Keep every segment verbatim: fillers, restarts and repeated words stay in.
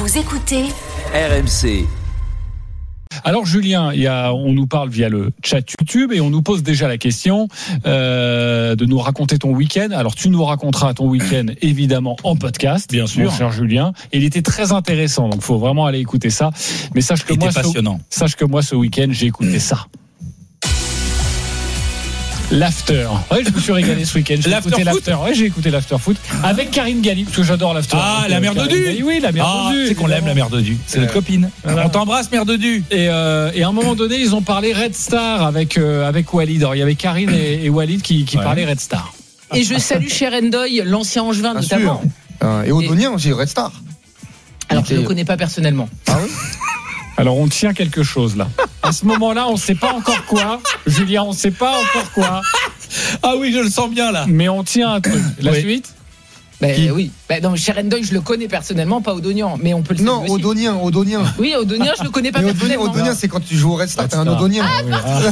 Vous écoutez R M C. Alors Julien, il y a, on nous parle via le chat YouTube et on nous pose déjà la question euh, de nous raconter ton week-end. Alors tu nous raconteras ton week-end évidemment en podcast, bien sûr, mon cher Julien. Et il était très intéressant, donc faut vraiment aller écouter ça. Mais sache que moi, passionnant. Ce, sache que moi ce week-end j'ai écouté ça. L'after. Ouais, je me suis régalé ce week-end. J'ai l'after écouté foot. l'after. Ouais, j'ai écouté l'after foot avec Karine Galli parce que j'adore l'after. Ah, la mère de Du. Oui, la mère ah, de Du. C'est qu'on l'aime, la mère de Du. C'est notre copine. Voilà. On t'embrasse, mère de Du. Et, euh, et à un moment donné, ils ont parlé Red Star avec euh, avec Walid. Alors, il y avait Karine et, et Walid qui, qui ouais. parlaient Red Star. Et je salue Sherendoy, l'ancien Angevin notamment. Euh, et Odonien, j'ai Red Star. Alors, je ne le connais pas personnellement. Ah oui. Alors on tient quelque chose là. À ce moment-là, on ne sait pas encore quoi. Julien, on ne sait pas encore quoi. Ah oui, je le sens bien là. Mais on tient un truc. La oui. suite ben, Oui. Ben, non, Sherendoy, je le connais personnellement, pas Odonian. Mais on peut le Non, Odonien, Odonien. Oui, Odonien, je le connais pas mais personnellement. Odonien, Odonien, c'est quand tu joues au Red Star, t'es un Odonien. Ah, oui. ah.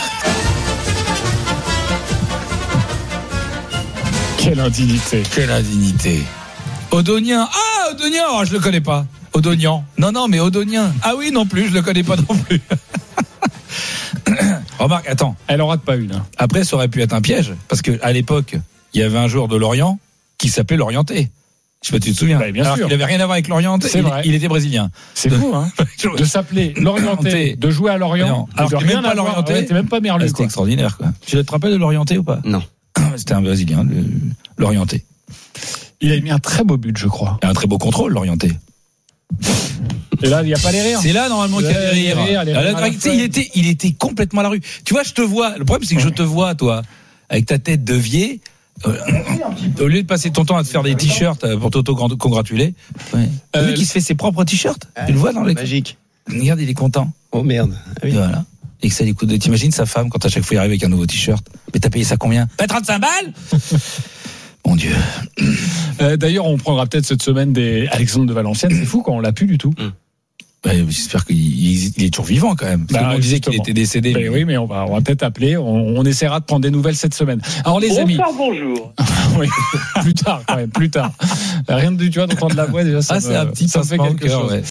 Quelle indignité. Quelle indignité. Odonien. Ah, Odonien, oh, je le connais pas. Odonian. Non, non, mais Odonien. Ah oui, non plus, je le connais pas non plus. Remarque, attends. Elle en rate pas une. Hein. Après, ça aurait pu être un piège, parce qu'à l'époque, il y avait un joueur de Lorient qui s'appelait Lorienté. Je sais pas si tu te souviens. Bah, bien Alors sûr. Il avait rien à voir avec Lorienté. C'est il, vrai. il était brésilien. C'est fou, hein. De s'appeler Lorienté, de jouer à Lorient. Alors de que rien même pas Lorienté. Ouais, t'es même pas merlu. Ah, c'était extraordinaire, quoi. Tu te rappelles de Lorienté ou pas? Non. C'était un brésilien, le... Lorienté. Il a mis un très beau but, je crois. Et un très beau contrôle, Lorienté. Et là, il n'y a pas les rires. C'est là, normalement, qu'il y a des rires. rires, les rires Alors, il, était, il était complètement à la rue. Tu vois, je te vois. Le problème, c'est que je te vois, toi, avec ta tête de vieille. Euh, au lieu de passer ton temps à te faire des t-shirts pour t'auto-congratuler. Ouais. Euh, Lui qui se fait ses propres t-shirts. Ah, tu le vois dans les. Magique. Regarde, il est content. Oh merde. Ah oui. Et voilà. Et que ça lui coûte de. T'imagines sa femme quand à chaque fois il arrive avec un nouveau t-shirt. Mais t'as payé ça combien? Pas trente-cinq balles. Mon Dieu. Euh, d'ailleurs, on prendra peut-être cette semaine des Alexandre de Valenciennes. C'est fou quand on l'a plus du tout. Mm. Bah, j'espère qu'il il est toujours vivant quand même. Parce bah, que on disait qu'il était décédé. Bah, mais... Oui, mais on va, on va peut-être appeler. On, on essaiera de prendre des nouvelles cette semaine. Alors les Bonsoir, amis. Bonjour. Oui, plus tard quand même, plus tard. Rien de tu vois d'entendre la voix déjà. Ça ah, me, c'est un petit ça fait quelque chose. Ouais.